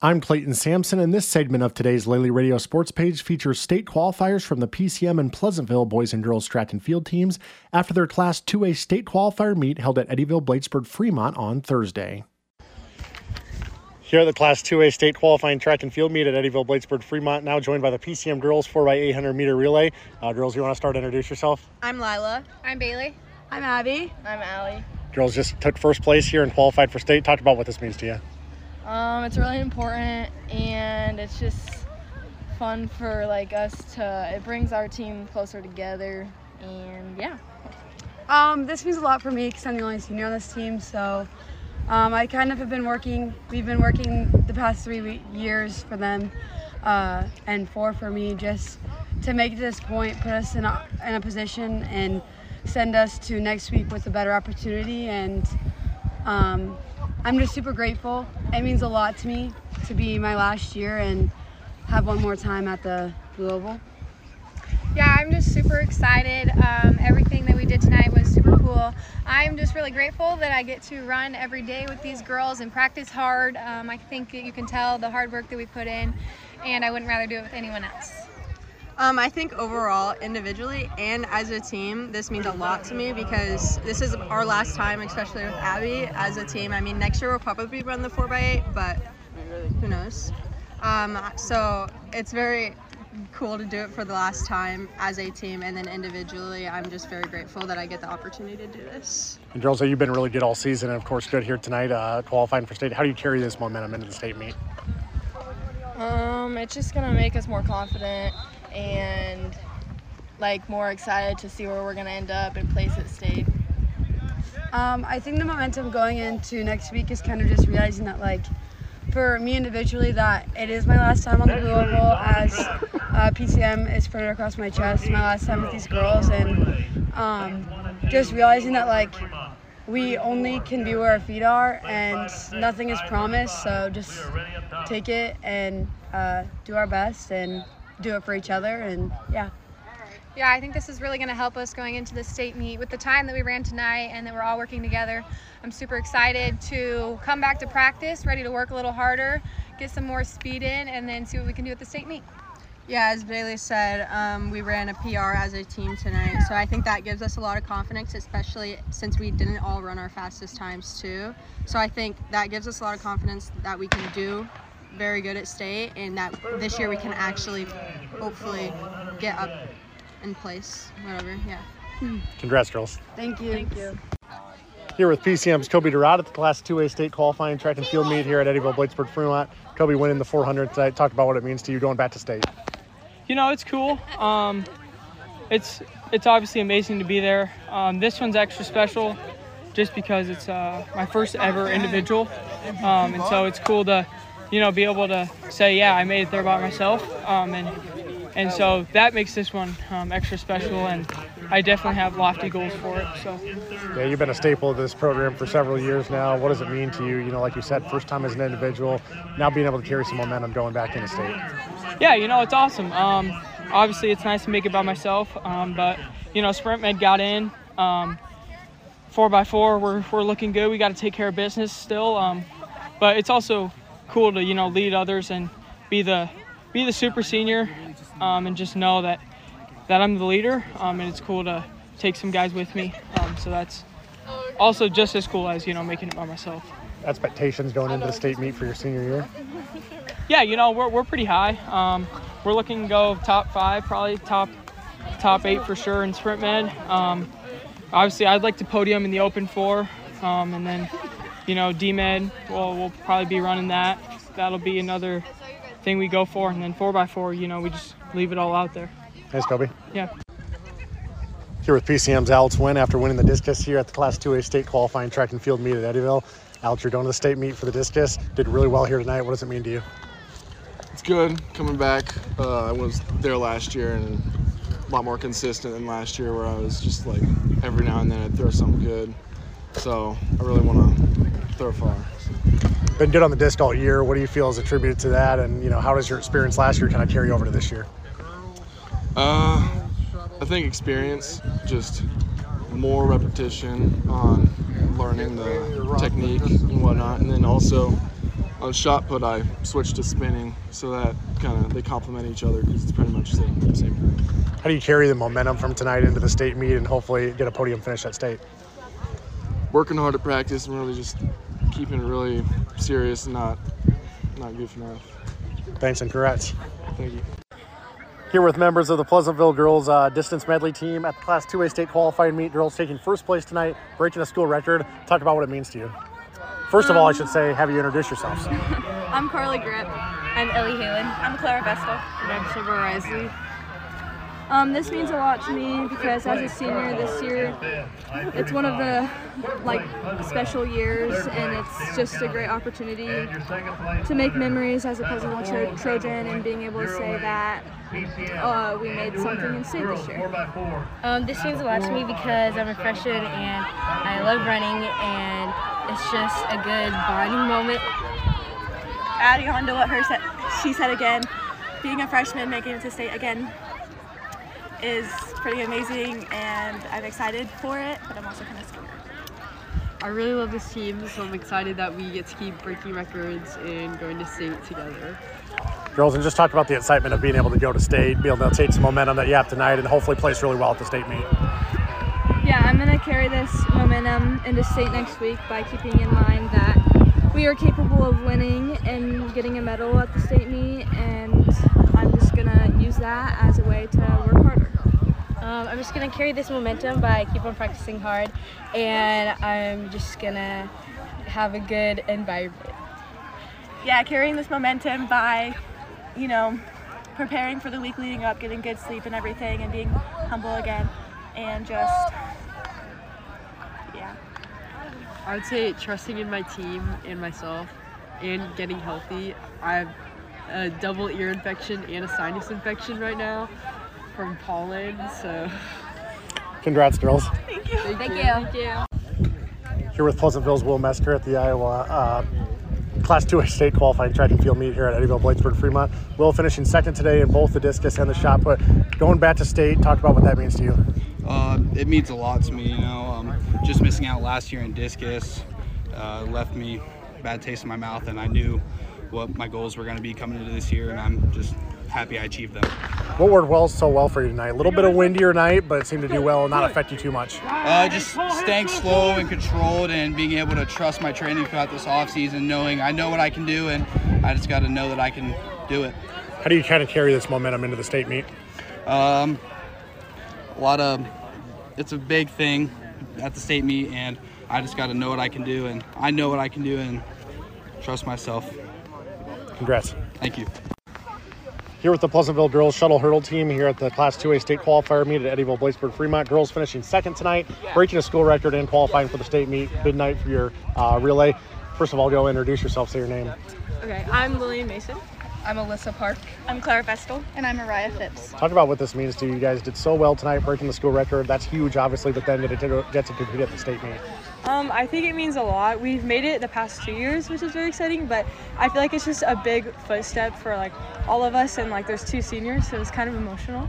I'm Clayton Sampson, and this segment of today's Lely Radio Sports Page features state qualifiers from the PCM and Pleasantville boys and girls track and field teams after their Class 2A state qualifier meet held at Eddyville Bladesburg Fremont on Thursday. Here at the Class 2A state qualifying track and field meet at Eddyville Bladesburg Fremont, now joined by the PCM girls 4x800 meter relay. Girls, you want to start to introduce yourself? I'm Lila. I'm Bailey. I'm Abby. I'm Allie. Girls just took first place here and qualified for state. Talk about what this means to you. It's really important, and it's just fun for us to. It brings our team closer together, and yeah. This means a lot for me because I'm the only senior on this team. So I kind of have been working. We've been working the past 3 years for them, and 4 for me, just to make it to this point, put us in a position, and send us to next week with a better opportunity. And I'm just super grateful. It means a lot to me to be my last year and have one more time at the Blue Oval. Yeah, I'm just super excited. Everything that we did tonight was super cool. I'm just really grateful that I get to run every day with these girls and practice hard. I think that you can tell the hard work that we put in, and I wouldn't rather do it with anyone else. I think overall, individually and as a team, this means a lot to me because this is our last time, especially with Abby, as a team. I mean, next year we'll probably run the 4x8, but who knows? So it's very cool to do it for the last time as a team, and then individually, I'm just very grateful that I get the opportunity to do this. And girls, you've been really good all season, and of course good here tonight, qualifying for state. How do you carry this momentum into the state meet? It's just gonna make us more confident and more excited to see where we're gonna end up and place at state. I think the momentum going into next week is kind of just realizing that for me individually that it is my last time on the Blue Oval as PCM is printed across my chest, my last time with these girls, and just realizing that we only can be where our feet are and nothing is promised, so just take it and do our best and do it for each other, and yeah. Yeah, I think this is really going to help us going into the state meet with the time that we ran tonight and that we're all working together. I'm super excited to come back to practice, ready to work a little harder, get some more speed in, and then see what we can do at the state meet. Yeah, as Bailey said, we ran a PR as a team tonight, so I think that gives us a lot of confidence, especially since we didn't all run our fastest times too. So I think that gives us a lot of confidence that we can do very good at state, and that this year we can actually hopefully get up in place, whatever, yeah. Congrats, girls. Thank you. Thank you. Here with PCM's Kobe Dorado at the Class 2A state qualifying track and field meet here at Eddyville Bladesburg Fremont. Kobe winning the 400 tonight. Talk about what it means to you going back to state. You know, it's cool. It's obviously amazing to be there. This one's extra special just because it's my first ever individual, and so it's cool to be able to say, yeah, I made it there by myself, and so that makes this one extra special, and I definitely have lofty goals for it. So yeah, you've been a staple of this program for several years now. What does it mean to you? Like you said, first time as an individual, now being able to carry some momentum going back into state. Yeah, it's awesome. Obviously, it's nice to make it by myself, but Sprint Med got in. 4x4, we're looking good. We got to take care of business still, but it's also cool to lead others and be the super senior, and just know that I'm the leader, and it's cool to take some guys with me. So that's also just as cool as making it by myself. Expectations going into the state meet for your senior year? Yeah, we're pretty high. We're looking to go top 5, probably top 8 for sure in Sprint Med. Obviously, I'd like to podium in the Open 4, and then D-Med, we'll probably be running that. That'll be another thing we go for, and then 4x4, we just leave it all out there. Thanks, Kobe. Yeah. Here with PCM's Alex Wynn after winning the discus here at the Class 2A state qualifying track and field meet at Eddyville. Alex, you're going to the state meet for the discus. Did really well here tonight. What does it mean to you? It's good coming back. I was there last year and a lot more consistent than last year, where I was just every now and then I'd throw something good. So I really want to throw far. Been good on the disc all year. What do you feel is attributed to that? And how does your experience last year kind of carry over to this year? I think experience, just more repetition on learning the technique and whatnot, and then also on shot put, I switched to spinning, so that they complement each other because it's pretty much the same. How do you carry the momentum from tonight into the state meet and hopefully get a podium finish at state? Working hard at practice and really just keeping it really serious and not goofing off. Thanks and congrats. Thank you. Here with members of the Pleasantville girls distance medley team at the Class 2A state qualifying meet. Girls taking first place tonight, breaking a school record. Talk about what it means to you. First of all, I should say, have you introduce yourselves? I'm Carly Grip. I'm Ellie Halen. I'm Clara Vestal. And I'm Summer Risley. This means a lot to me because as a senior this year, it's one of the special years, and it's just a great opportunity to make memories as a Pleasantville Trojan and being able to say that we made something in state this year. This means a lot to me because I'm a freshman and I love running, and it's just a good bonding moment. Adding on to what she said again, being a freshman, making it to state again is pretty amazing, and I'm excited for it, but I'm also kind of scared. I really love this team, so I'm excited that we get to keep breaking records and going to state together. Girls, and just talk about the excitement of being able to go to state, be able to take some momentum that you have tonight, and hopefully place really well at the state meet. Yeah, I'm going to carry this momentum into state next week by keeping in mind that we are capable of winning and getting a medal at the state meet, and I'm just going to use that as a way to work harder. I'm just going to carry this momentum by keep on practicing hard, and I'm just going to have a good environment. Yeah, carrying this momentum by, preparing for the week leading up, getting good sleep and everything, and being humble again, and just, yeah. I would say trusting in my team and myself and getting healthy. I have a double ear infection and a sinus infection right now from pollen, so. Congrats, girls. Thank you. Thank you. Here with Pleasantville's Will Mesker at the Iowa Class 2A state qualifying track and field meet here at Eddyville Bladesburg Fremont. Will finishing second today in both the discus and the shot put. Going back to state, talk about what that means to you. It means a lot to me, just missing out last year in discus left me a bad taste in my mouth, and I knew what my goals were going to be coming into this year, and I'm just happy I achieved them. What worked so well for you tonight? A little bit of windier night, but it seemed to do well and not affect you too much. Just staying slow and controlled and being able to trust my training throughout this offseason, knowing I know what I can do, and I just got to know that I can do it. How do you kind of carry this momentum into the state meet? It's a big thing at the state meet, and I just got to know what I can do, and I know what I can do, and trust myself. Congrats. Thank you. Here with the Pleasantville girls shuttle hurdle team here at the Class 2A state qualifier meet at Eddyville Bladesburg Fremont. Girls finishing second tonight, breaking a school record and qualifying for the state meet. Big night for your relay. First of all, go introduce yourself, say your name. Okay, I'm Lillian Mason. I'm Alyssa Park. I'm Clara Vestal. And I'm Mariah Phipps. Talk about what this means to you. You guys did so well tonight, breaking the school record. That's huge, obviously, but then to get to compete at the state meet. I think it means a lot. We've made it the past 2 years, which is very exciting, but I feel like it's just a big footstep for all of us, and there's 2 seniors, so it's kind of emotional.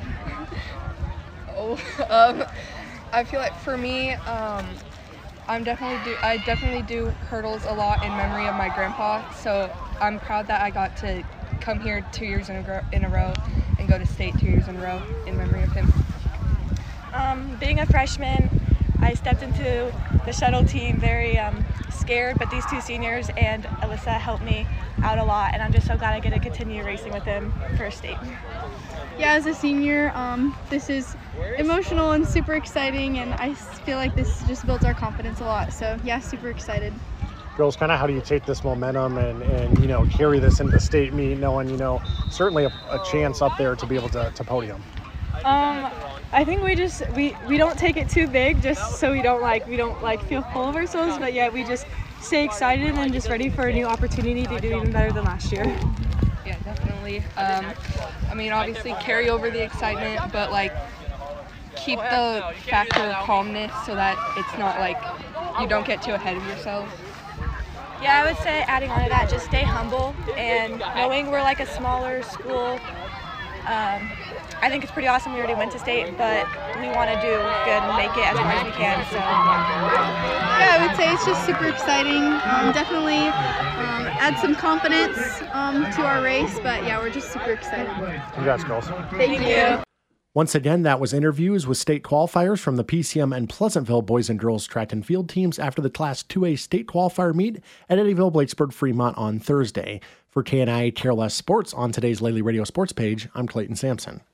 I feel like for me, I definitely do hurdles a lot in memory of my grandpa, so I'm proud that I got to come here 2 years in a row and go to state 2 years in a row in memory of him. Being a freshman, I stepped into the shuttle team very scared, but these 2 seniors and Alyssa helped me out a lot, and I'm just so glad I get to continue racing with them for state. Yeah, as a senior, this is emotional and super exciting, and I feel like this just builds our confidence a lot. So yeah, super excited. Girls, kind of how do you take this momentum and carry this into the state meet, knowing certainly a chance up there to be able to podium? I think we don't take it too big, just so we don't feel full of ourselves, but yeah, we just stay excited and just ready for a new opportunity to do even better than last year. Yeah, definitely. Obviously carry over the excitement, but keep the factor of calmness so that it's not you don't get too ahead of yourself. Yeah, I would say adding on to that, just stay humble, and knowing we're a smaller school, I think it's pretty awesome we already went to state, but we want to do good and make it as far as we can. So yeah, I would say it's just super exciting. Definitely add some confidence to our race, but yeah, we're just super excited. Congrats, girls. Thank you. Once again, that was interviews with state qualifiers from the PCM and Pleasantville boys and girls track and field teams after the Class 2A state qualifier meet at Eddyville Bladesburg Fremont on Thursday. For KNI KRLS Sports on today's Lely Radio Sports page, I'm Clayton Sampson.